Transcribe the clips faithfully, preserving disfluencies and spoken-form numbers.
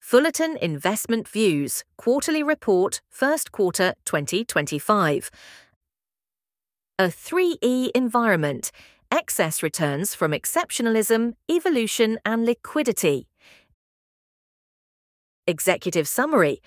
Fullerton Investment Views, Quarterly Report, First Quarter twenty twenty-five. A three E environment: excess returns from exceptionalism, evolution, and liquidity. Executive Summary.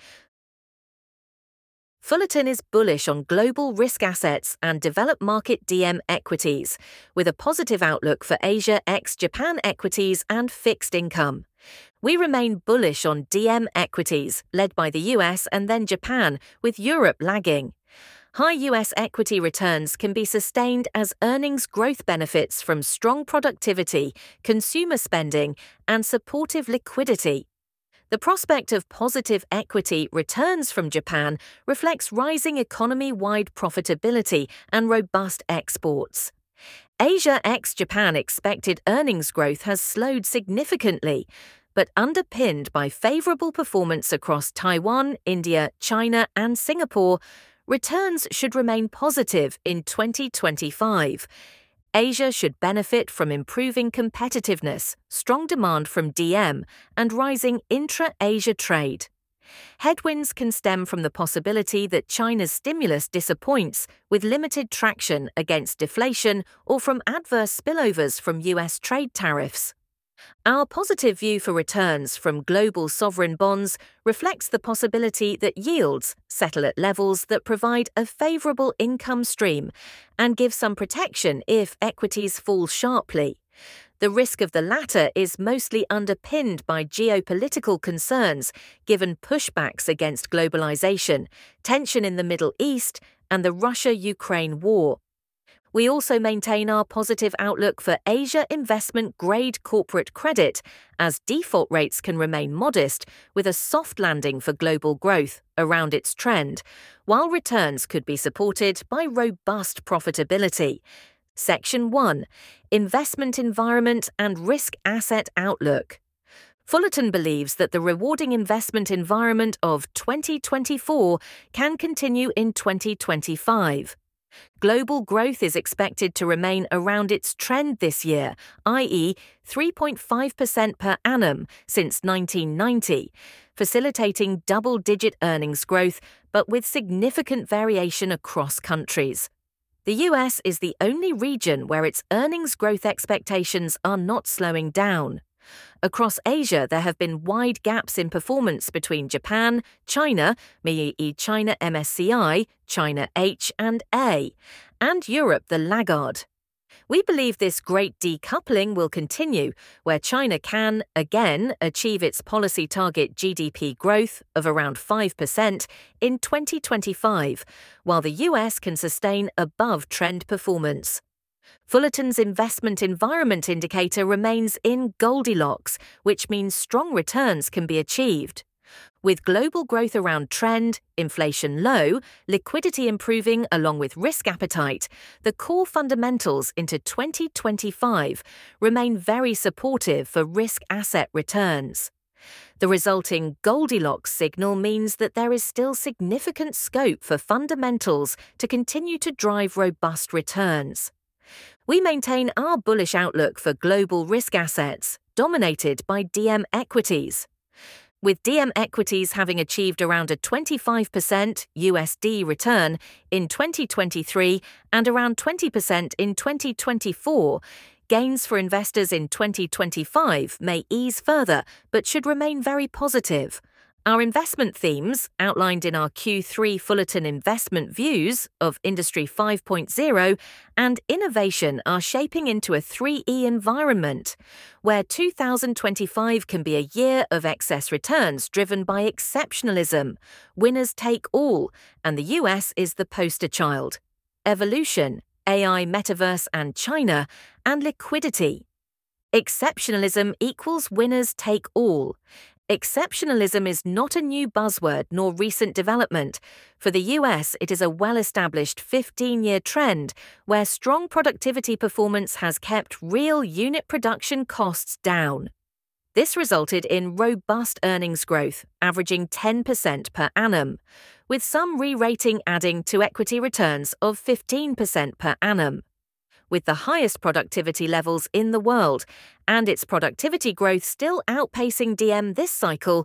Fullerton is bullish on global risk assets and developed market D M equities, with a positive outlook for Asia ex-Japan equities and fixed income. We remain bullish on D M equities, led by the U S and then Japan, with Europe lagging. High U S equity returns can be sustained as earnings growth benefits from strong productivity, consumer spending, and supportive liquidity. The prospect of positive equity returns from Japan reflects rising economy-wide profitability and robust exports. Asia ex-Japan expected earnings growth has slowed significantly, but underpinned by favorable performance across Taiwan, India, China, and Singapore, returns should remain positive in twenty twenty-five. Asia should benefit from improving competitiveness, strong demand from D M, and rising intra-Asia trade. Headwinds can stem from the possibility that China's stimulus disappoints, with limited traction against deflation, or from adverse spillovers from U S trade tariffs. Our positive view for returns from global sovereign bonds reflects the possibility that yields settle at levels that provide a favorable income stream and give some protection if equities fall sharply. The risk of the latter is mostly underpinned by geopolitical concerns, given pushbacks against globalization, tension in the Middle East, and the Russia-Ukraine war. We also maintain our positive outlook for Asia investment-grade corporate credit, as default rates can remain modest, with a soft landing for global growth around its trend, while returns could be supported by robust profitability. Section one. Investment Environment and Risk Asset Outlook. Fullerton believes that the rewarding investment environment of twenty twenty-four can continue in twenty twenty-five. Global growth is expected to remain around its trend this year, that is three point five percent per annum since nineteen ninety, facilitating double-digit earnings growth, but with significant variation across countries. The U S is the only region where its earnings growth expectations are not slowing down. Across Asia, there have been wide gaps in performance between Japan, China, that is China M S C I, China H and A, and Europe the laggard. We believe this great decoupling will continue, where China can, again, achieve its policy target G D P growth of around five percent in twenty twenty-five, while the U S can sustain above-trend performance. Fullerton's investment environment indicator remains in Goldilocks, which means strong returns can be achieved. With global growth around trend, inflation low, liquidity improving along with risk appetite, the core fundamentals into twenty twenty-five remain very supportive for risk asset returns. The resulting Goldilocks signal means that there is still significant scope for fundamentals to continue to drive robust returns. We maintain our bullish outlook for global risk assets, dominated by D M equities. With D M equities having achieved around a twenty-five percent U S D return in twenty twenty-three and around twenty percent in twenty twenty-four, gains for investors in twenty twenty-five may ease further but should remain very positive. Our investment themes, outlined in our Q three Fullerton Investment Views of Industry five point oh and innovation, are shaping into a three E environment, where two thousand twenty-five can be a year of excess returns driven by exceptionalism, winners take all, and the U S is the poster child, evolution, A I, metaverse, and China, and liquidity. Exceptionalism equals winners take all. Exceptionalism is not a new buzzword nor recent development. For the U S, it is a well-established fifteen-year trend where strong productivity performance has kept real unit production costs down. This resulted in robust earnings growth, averaging ten percent per annum, with some re-rating adding to equity returns of fifteen percent per annum. With the highest productivity levels in the world, and its productivity growth still outpacing D M this cycle,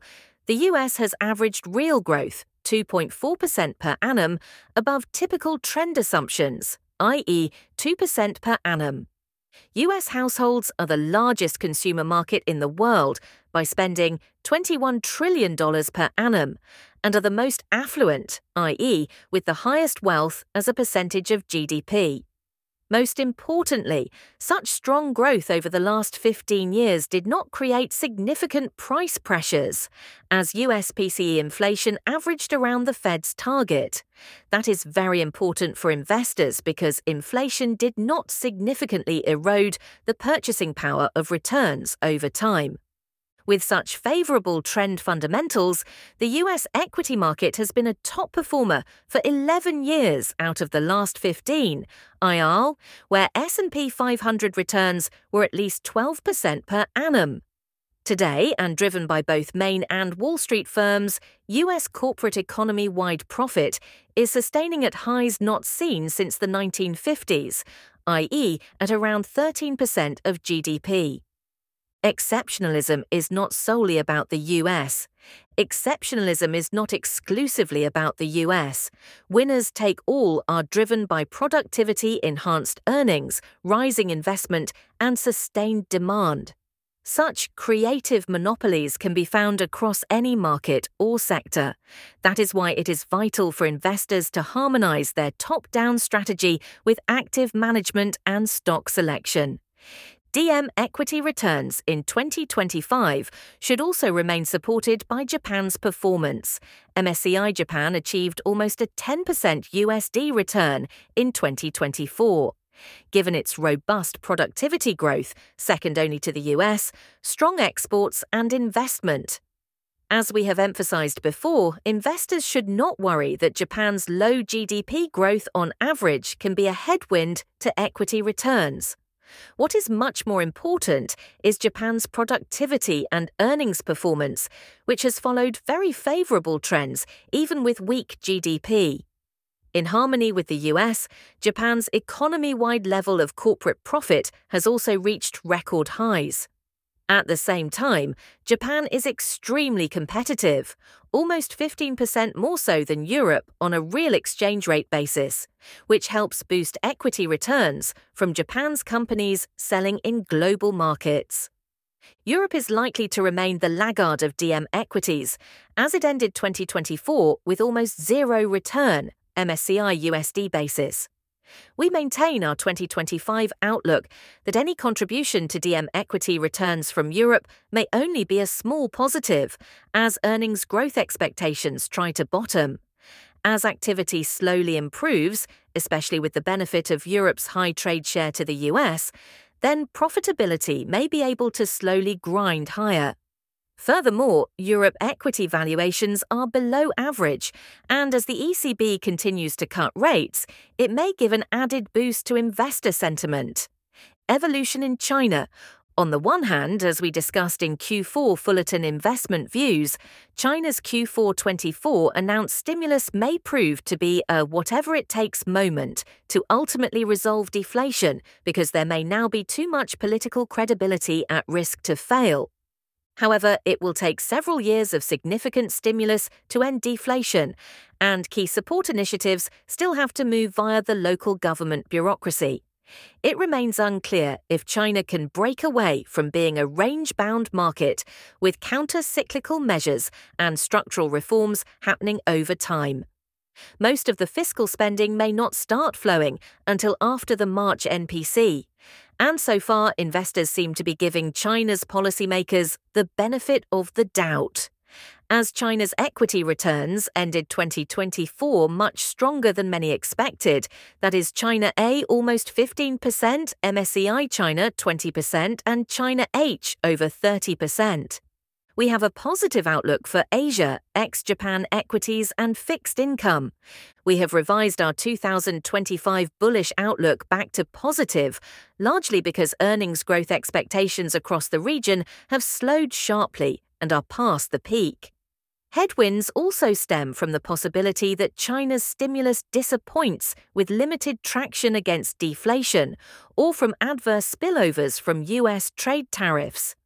The U S has averaged real growth, two point four percent per annum, above typical trend assumptions, that is two percent per annum. U S households are the largest consumer market in the world by spending twenty-one trillion dollars per annum and are the most affluent, that is, with the highest wealth as a percentage of G D P. Most importantly, such strong growth over the last fifteen years did not create significant price pressures, as U S P C E inflation averaged around the Fed's target. That is very important for investors because inflation did not significantly erode the purchasing power of returns over time. With such favorable trend fundamentals, the U S equity market has been a top performer for eleven years out of the last fifteen, I R L, where S and P five hundred returns were at least twelve percent per annum. Today, and driven by both Main and Wall Street firms, U S corporate economy-wide profit is sustaining at highs not seen since the nineteen fifties, that is at around thirteen percent of G D P. Exceptionalism is not solely about the U S. Exceptionalism is not exclusively about the U S. Winners take all are driven by productivity-enhanced earnings, rising investment, and sustained demand. Such creative monopolies can be found across any market or sector. That is why it is vital for investors to harmonize their top-down strategy with active management and stock selection. D M equity returns in twenty twenty-five should also remain supported by Japan's performance. M S C I Japan achieved almost a ten percent U S D return in twenty twenty-four. Given its robust productivity growth, second only to the U S, strong exports and investment. As we have emphasized before, investors should not worry that Japan's low G D P growth on average can be a headwind to equity returns. What is much more important is Japan's productivity and earnings performance, which has followed very favorable trends even with weak G D P. In harmony with the U S, Japan's economy-wide level of corporate profit has also reached record highs. At the same time, Japan is extremely competitive, almost fifteen percent more so than Europe on a real exchange rate basis, which helps boost equity returns from Japan's companies selling in global markets. Europe is likely to remain the laggard of D M equities, as it ended twenty twenty-four with almost zero return, M S C I U S D basis. We maintain our twenty twenty-five outlook that any contribution to D M equity returns from Europe may only be a small positive, as earnings growth expectations try to bottom. As activity slowly improves, especially with the benefit of Europe's high trade share to the U S, then profitability may be able to slowly grind higher. Furthermore, Europe equity valuations are below average, and as the E C B continues to cut rates, it may give an added boost to investor sentiment. Evolution in China. On the one hand, as we discussed in Q four Fullerton Investment Views, China's Q four twenty-four announced stimulus may prove to be a whatever-it-takes moment to ultimately resolve deflation because there may now be too much political credibility at risk to fail. However, it will take several years of significant stimulus to end deflation, and key support initiatives still have to move via the local government bureaucracy. It remains unclear if China can break away from being a range-bound market with counter-cyclical measures and structural reforms happening over time. Most of the fiscal spending may not start flowing until after the March N P C. And so far, investors seem to be giving China's policymakers the benefit of the doubt. As China's equity returns ended twenty twenty-four much stronger than many expected, that is China A almost fifteen percent, M S C I China twenty percent, and China H over thirty percent. We have a positive outlook for Asia, ex-Japan equities and fixed income. We have revised our two thousand twenty-five bullish outlook back to positive, largely because earnings growth expectations across the region have slowed sharply and are past the peak. Headwinds also stem from the possibility that China's stimulus disappoints with limited traction against deflation, or from adverse spillovers from U S trade tariffs.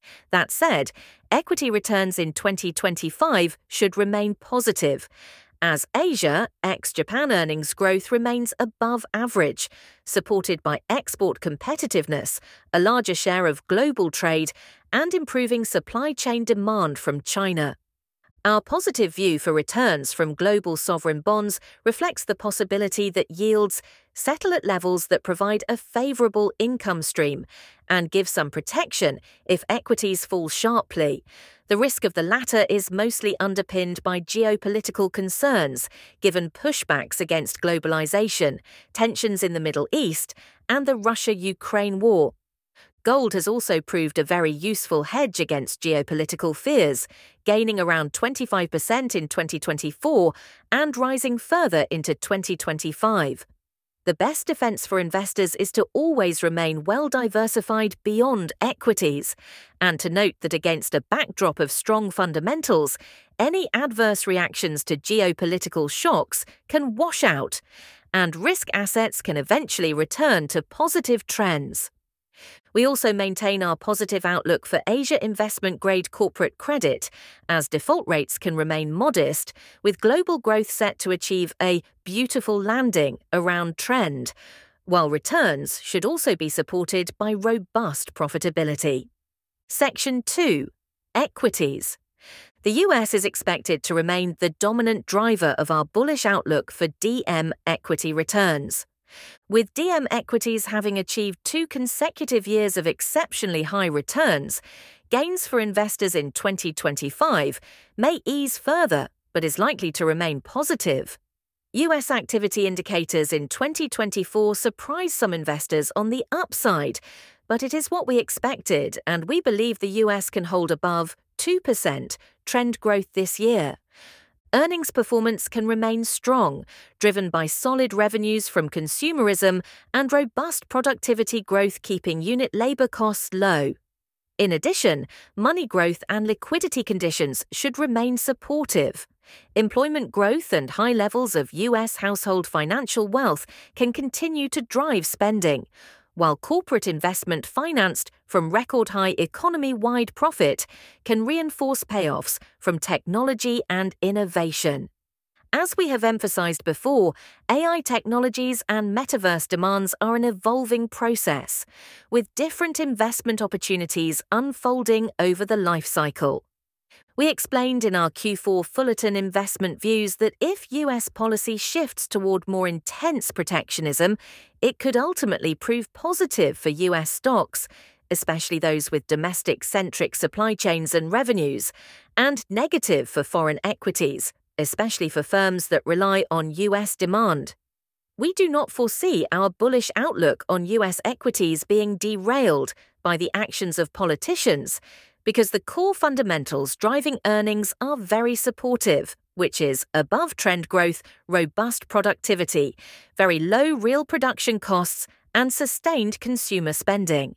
That said, equity returns in twenty twenty-five should remain positive, as Asia ex-Japan earnings growth remains above average, supported by export competitiveness, a larger share of global trade, and improving supply chain demand from China. Our positive view for returns from global sovereign bonds reflects the possibility that yields settle at levels that provide a favorable income stream and give some protection if equities fall sharply. The risk of the latter is mostly underpinned by geopolitical concerns, given pushbacks against globalization, tensions in the Middle East, and the Russia-Ukraine war. Gold has also proved a very useful hedge against geopolitical fears, gaining around twenty-five percent in twenty twenty-four and rising further into twenty twenty-five. The best defense for investors is to always remain well diversified beyond equities, and to note that against a backdrop of strong fundamentals, any adverse reactions to geopolitical shocks can wash out, and risk assets can eventually return to positive trends. We also maintain our positive outlook for Asia investment-grade corporate credit, as default rates can remain modest, with global growth set to achieve a beautiful landing around trend, while returns should also be supported by robust profitability. Section two. Equities. The U S is expected to remain the dominant driver of our bullish outlook for D M equity returns. With D M equities having achieved two consecutive years of exceptionally high returns, gains for investors in twenty twenty-five may ease further, but is likely to remain positive. U S activity indicators in twenty twenty-four surprised some investors on the upside, but it is what we expected, and we believe the U S can hold above two percent trend growth this year. Earnings performance can remain strong, driven by solid revenues from consumerism and robust productivity growth keeping unit labor costs low. In addition, money growth and liquidity conditions should remain supportive. Employment growth and high levels of U S household financial wealth can continue to drive spending, while corporate investment financed from record-high economy-wide profit can reinforce payoffs from technology and innovation. As we have emphasized before, A I technologies and metaverse demands are an evolving process, with different investment opportunities unfolding over the life cycle. We explained in our Q four Fullerton investment views that if U S policy shifts toward more intense protectionism, it could ultimately prove positive for U S stocks, especially those with domestic-centric supply chains and revenues, and negative for foreign equities, especially for firms that rely on U S demand. We do not foresee our bullish outlook on U S equities being derailed by the actions of politicians, because the core fundamentals driving earnings are very supportive, which is above-trend growth, robust productivity, very low real production costs, and sustained consumer spending.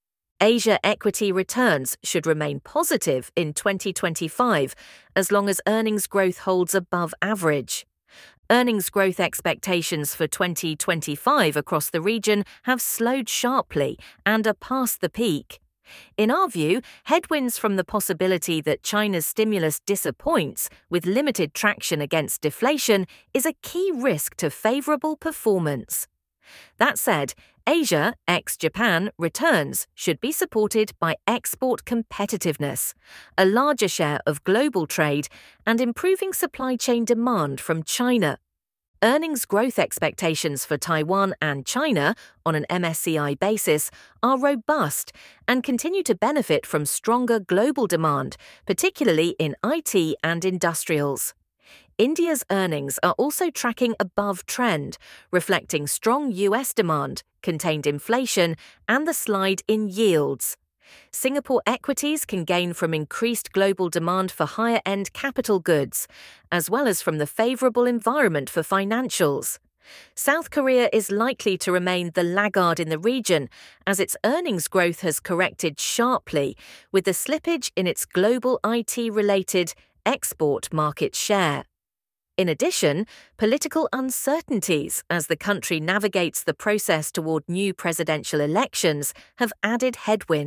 Asia equity returns should remain positive in twenty twenty-five, as long as earnings growth holds above average. Earnings growth expectations for twenty twenty-five across the region have slowed sharply and are past the peak. In our view, headwinds from the possibility that China's stimulus disappoints with limited traction against deflation is a key risk to favorable performance. That said, Asia ex-Japan returns should be supported by export competitiveness, a larger share of global trade, and improving supply chain demand from China. Earnings growth expectations for Taiwan and China on an M S C I basis are robust and continue to benefit from stronger global demand, particularly in I T and industrials. India's earnings are also tracking above trend, reflecting strong U S demand, contained inflation, and the slide in yields. Singapore equities can gain from increased global demand for higher-end capital goods, as well as from the favorable environment for financials. South Korea is likely to remain the laggard in the region, as its earnings growth has corrected sharply, with the slippage in its global I T-related export market share. In addition, political uncertainties as the country navigates the process toward new presidential elections have added headwinds.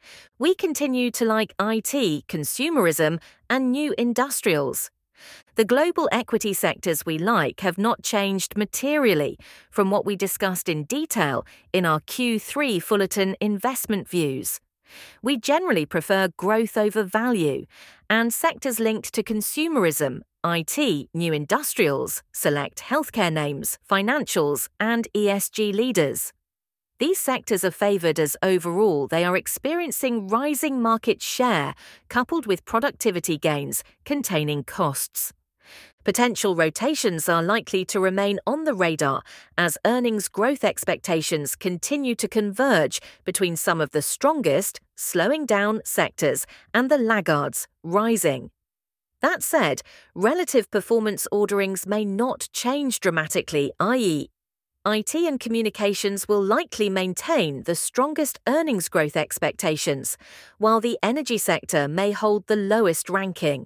We continue to like I T, consumerism, and new industrials. The global equity sectors we like have not changed materially from what we discussed in detail in our Q three Fullerton investment views. We generally prefer growth over value, and sectors linked to consumerism, I T, new industrials, select healthcare names, financials, and E S G leaders. These sectors are favoured as overall they are experiencing rising market share coupled with productivity gains containing costs. Potential rotations are likely to remain on the radar as earnings growth expectations continue to converge between some of the strongest, slowing down sectors and the laggards, rising. That said, relative performance orderings may not change dramatically, that is, I T and communications will likely maintain the strongest earnings growth expectations, while the energy sector may hold the lowest ranking.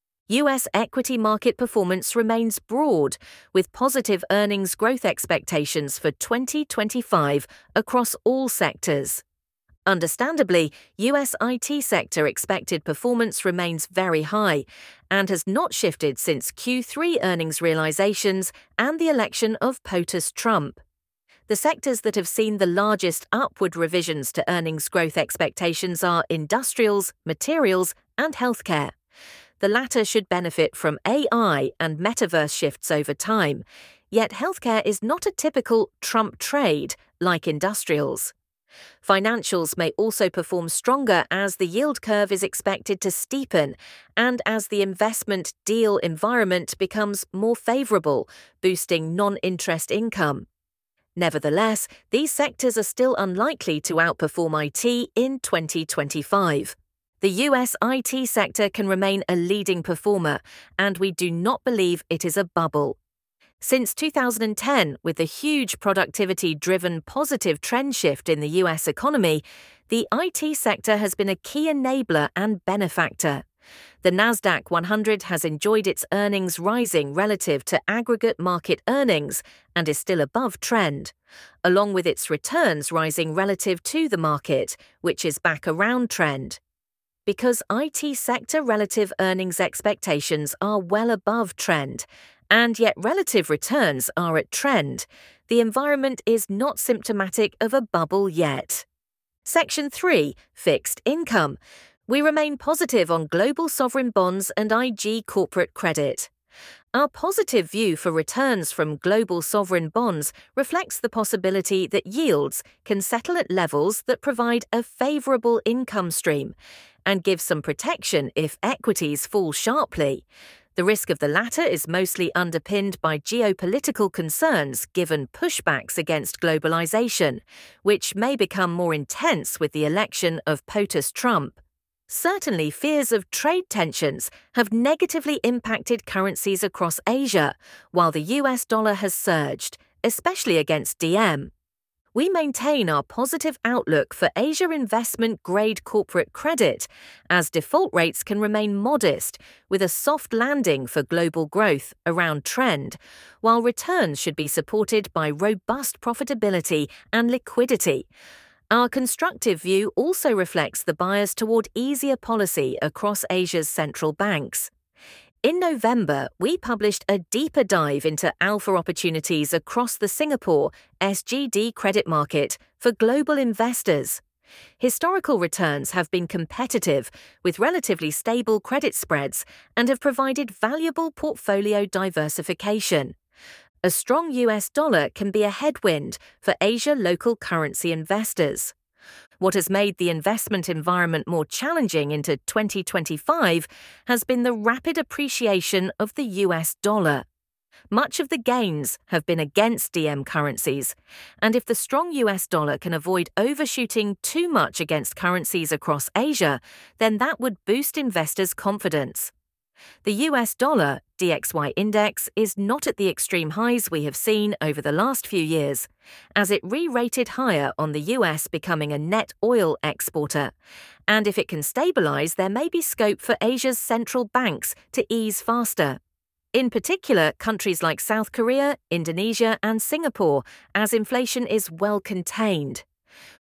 U S equity market performance remains broad, with positive earnings growth expectations for twenty twenty-five across all sectors. Understandably, U S I T sector expected performance remains very high and has not shifted since Q three earnings realizations and the election of POTUS Trump. The sectors that have seen the largest upward revisions to earnings growth expectations are industrials, materials, and healthcare. The latter should benefit from A I and metaverse shifts over time, yet healthcare is not a typical Trump trade like industrials. Financials may also perform stronger as the yield curve is expected to steepen and as the investment deal environment becomes more favorable, boosting non-interest income. Nevertheless, these sectors are still unlikely to outperform I T in twenty twenty-five. The U S I T sector can remain a leading performer, and we do not believe it is a bubble. Since two thousand ten, with the huge productivity-driven positive trend shift in the U S economy, the I T sector has been a key enabler and benefactor. The Nasdaq one hundred has enjoyed its earnings rising relative to aggregate market earnings and is still above trend, along with its returns rising relative to the market, which is back around trend. Because I T sector relative earnings expectations are well above trend, and yet relative returns are at trend, the environment is not symptomatic of a bubble yet. Section three. Fixed income. We remain positive on global sovereign bonds and I G corporate credit. Our positive view for returns from global sovereign bonds reflects the possibility that yields can settle at levels that provide a favourable income stream and give some protection if equities fall sharply. The risk of the latter is mostly underpinned by geopolitical concerns given pushbacks against globalization, which may become more intense with the election of POTUS Trump. Certainly, fears of trade tensions have negatively impacted currencies across Asia, while the U S dollar has surged, especially against D M. We maintain our positive outlook for Asia investment-grade corporate credit, as default rates can remain modest, with a soft landing for global growth around trend, while returns should be supported by robust profitability and liquidity. Our constructive view also reflects the bias toward easier policy across Asia's central banks. In November, we published a deeper dive into alpha opportunities across the Singapore S G D credit market for global investors. Historical returns have been competitive, with relatively stable credit spreads, and have provided valuable portfolio diversification. A strong U S dollar can be a headwind for Asia local currency investors. What has made the investment environment more challenging into twenty twenty-five has been the rapid appreciation of the U S dollar. Much of the gains have been against D M currencies, and if the strong U S dollar can avoid overshooting too much against currencies across Asia, then that would boost investors' confidence. The U S dollar D X Y index is not at the extreme highs we have seen over the last few years, as it re-rated higher on the U S becoming a net oil exporter, and if it can stabilise, there may be scope for Asia's central banks to ease faster. In particular, countries like South Korea, Indonesia and Singapore, as inflation is well contained.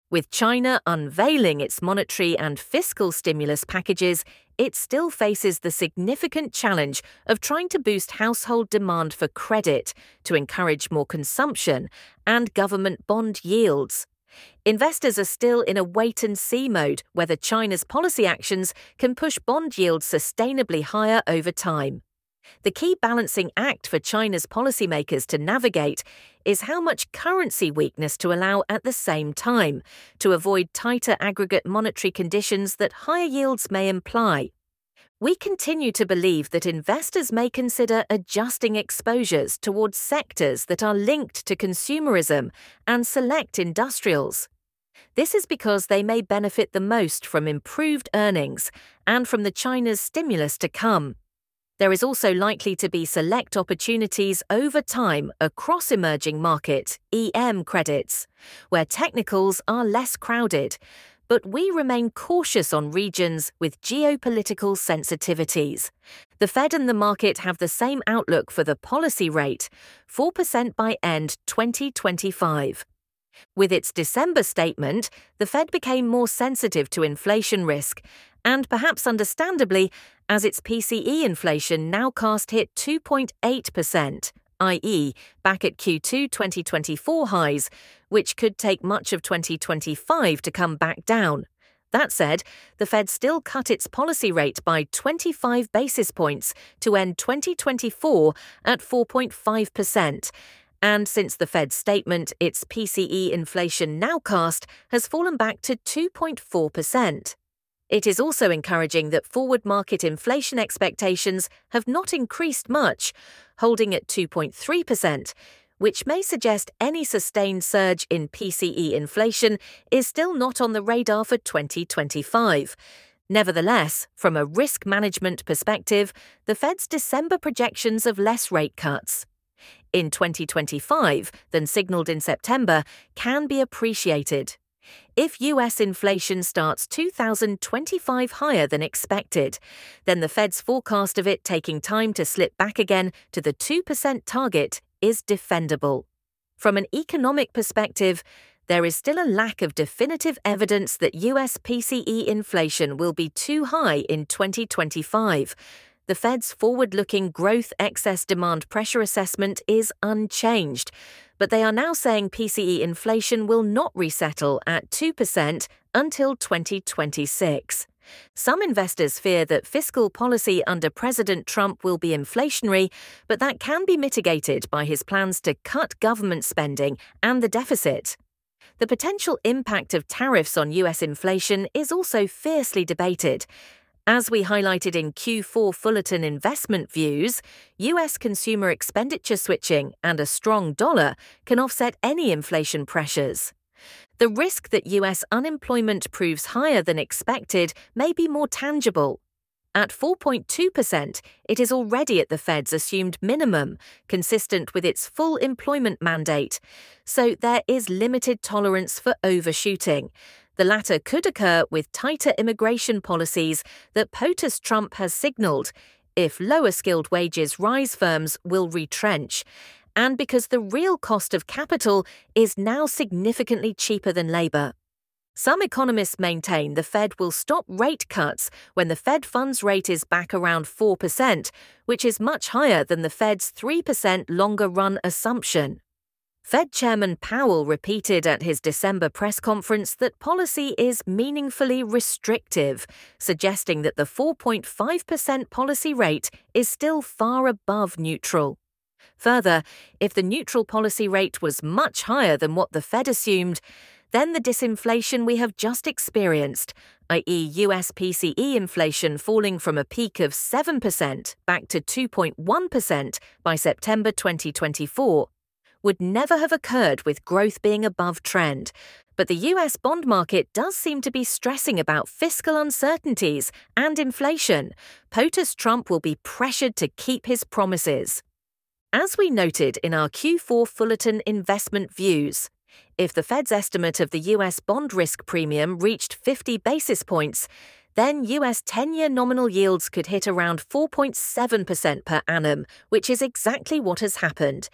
With China unveiling its monetary and fiscal stimulus packages, it still faces the significant challenge of trying to boost household demand for credit to encourage more consumption and government bond yields. Investors are still in a wait-and-see mode whether China's policy actions can push bond yields sustainably higher over time. The key balancing act for China's policymakers to navigate is how much currency weakness to allow at the same time, to avoid tighter aggregate monetary conditions that higher yields may imply. We continue to believe that investors may consider adjusting exposures towards sectors that are linked to consumerism and select industrials. This is because they may benefit the most from improved earnings and from the China's stimulus to come. There is also likely to be select opportunities over time across emerging market E M credits, where technicals are less crowded, but we remain cautious on regions with geopolitical sensitivities. The Fed and the market have the same outlook for the policy rate, four percent by end twenty twenty-five. With its December statement, the Fed became more sensitive to inflation risk, and perhaps understandably, as its P C E inflation nowcast hit two point eight percent, that is, back at Q two twenty twenty-four highs, which could take much of twenty twenty-five to come back down. That said, the Fed still cut its policy rate by twenty-five basis points to end twenty twenty-four at four point five percent. And since the Fed's statement, its P C E inflation nowcast has fallen back to two point four percent. It is also encouraging that forward market inflation expectations have not increased much, holding at two point three percent, which may suggest any sustained surge in P C E inflation is still not on the radar for twenty twenty-five. Nevertheless, from a risk management perspective, the Fed's December projections of less rate cuts in twenty twenty-five than signaled in September can be appreciated. If U S inflation starts two thousand twenty-five higher than expected, then the Fed's forecast of it taking time to slip back again to the two percent target is defendable. From an economic perspective, there is still a lack of definitive evidence that U S P C E inflation will be too high in twenty twenty-five. The Fed's forward-looking growth excess demand pressure assessment is unchanged, but they are now saying P C E inflation will not resettle at two percent until twenty twenty-six. Some investors fear that fiscal policy under President Trump will be inflationary, but that can be mitigated by his plans to cut government spending and the deficit. The potential impact of tariffs on U S inflation is also fiercely debated. As we highlighted in Q four Fullerton Investment Views, U S consumer expenditure switching and a strong dollar can offset any inflation pressures. The risk that U S unemployment proves higher than expected may be more tangible. At four point two percent, it is already at the Fed's assumed minimum, consistent with its full employment mandate, so there is limited tolerance for overshooting. The latter could occur with tighter immigration policies that POTUS Trump has signaled. If lower-skilled wages rise, firms will retrench, and because the real cost of capital is now significantly cheaper than labor. Some economists maintain the Fed will stop rate cuts when the Fed funds rate is back around four percent, which is much higher than the Fed's three percent longer-run assumption. Fed Chairman Powell repeated at his December press conference that policy is meaningfully restrictive, suggesting that the four point five percent policy rate is still far above neutral. Further, if the neutral policy rate was much higher than what the Fed assumed, then the disinflation we have just experienced, that is U S P C E inflation falling from a peak of seven percent back to two point one percent by September twenty twenty-four, would never have occurred with growth being above trend. But the U S bond market does seem to be stressing about fiscal uncertainties and inflation. POTUS Trump will be pressured to keep his promises. As we noted in our Q four Fullerton Investment Views, if the Fed's estimate of the U S bond risk premium reached fifty basis points, then U S ten-year nominal yields could hit around four point seven percent per annum, which is exactly what has happened.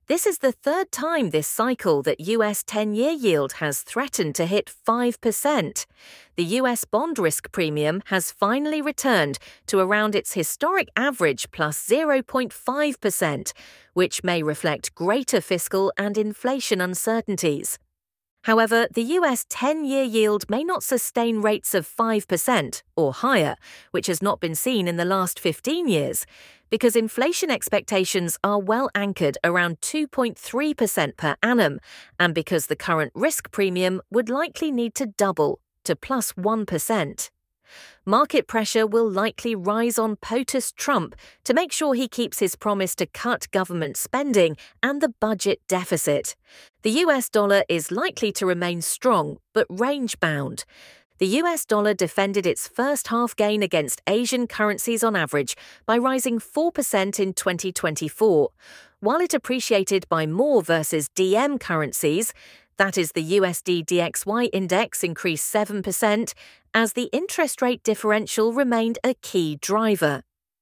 This is the third time this cycle that U S ten-year yield has threatened to hit five percent. The U S bond risk premium has finally returned to around its historic average plus zero point five percent, which may reflect greater fiscal and inflation uncertainties. However, the U S ten-year yield may not sustain rates of five percent or higher, which has not been seen in the last fifteen years, because inflation expectations are well anchored around two point three percent per annum, and because the current risk premium would likely need to double to plus one percent. Market pressure will likely rise on POTUS Trump to make sure he keeps his promise to cut government spending and the budget deficit. The U S dollar is likely to remain strong, but range-bound. The U S dollar defended its first half gain against Asian currencies on average by rising four percent in twenty twenty-four, while it appreciated by more versus D M currencies. That is, the U S D D X Y index increased seven percent, as the interest rate differential remained a key driver.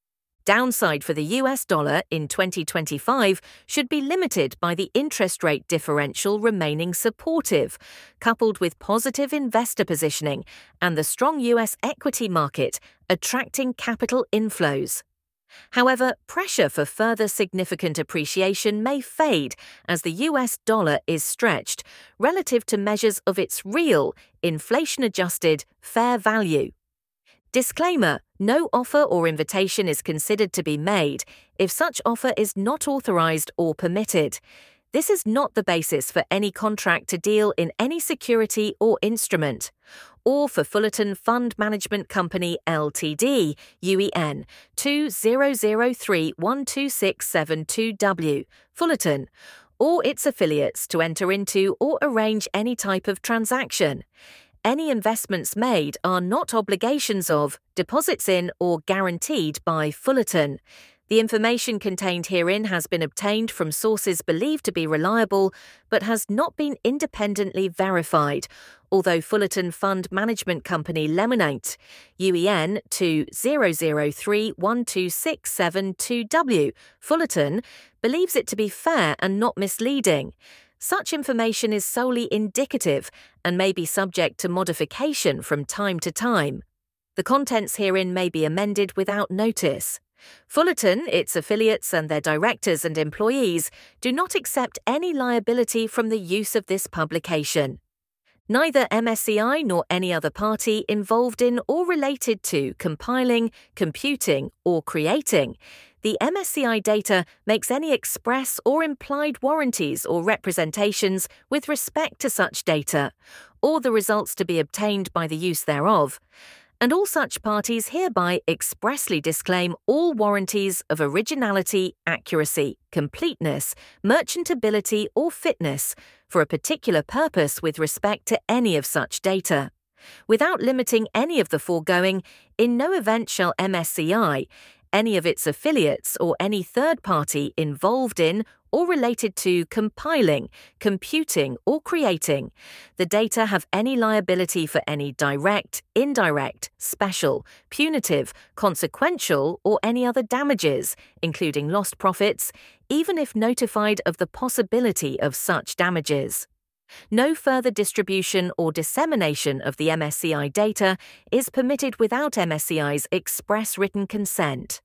Downside for the U S dollar in twenty twenty-five should be limited by the interest rate differential remaining supportive, coupled with positive investor positioning and the strong U S equity market attracting capital inflows. However, pressure for further significant appreciation may fade as the U S dollar is stretched relative to measures of its real, inflation-adjusted, fair value. Disclaimer: no offer or invitation is considered to be made if such offer is not authorized or permitted. This is not the basis for any contract to deal in any security or instrument, or for Fullerton Fund Management Company Limited, U E N two zero zero three one two six seven two W, Fullerton, or its affiliates to enter into or arrange any type of transaction. Any investments made are not obligations of, deposits in, or guaranteed by Fullerton. The information contained herein has been obtained from sources believed to be reliable, but has not been independently verified, although Fullerton Fund Management Company Limited, U E N two zero zero three one two six seven two W, Fullerton, believes it to be fair and not misleading. Such information is solely indicative and may be subject to modification from time to time. The contents herein may be amended without notice. Fullerton, its affiliates, and their directors and employees do not accept any liability from the use of this publication. Neither M S C I nor any other party involved in or related to compiling, computing, or creating the M S C I data makes any express or implied warranties or representations with respect to such data, or the results to be obtained by the use thereof, and all such parties hereby expressly disclaim all warranties of originality, accuracy, completeness, merchantability, or fitness for a particular purpose with respect to any of such data. Without limiting any of the foregoing, in no event shall M S C I, any of its affiliates, or any third party involved in or related to compiling, computing, or creating the data have any liability for any direct, indirect, special, punitive, consequential, or any other damages, including lost profits, even if notified of the possibility of such damages. No further distribution or dissemination of the M S C I data is permitted without M S C I's express written consent.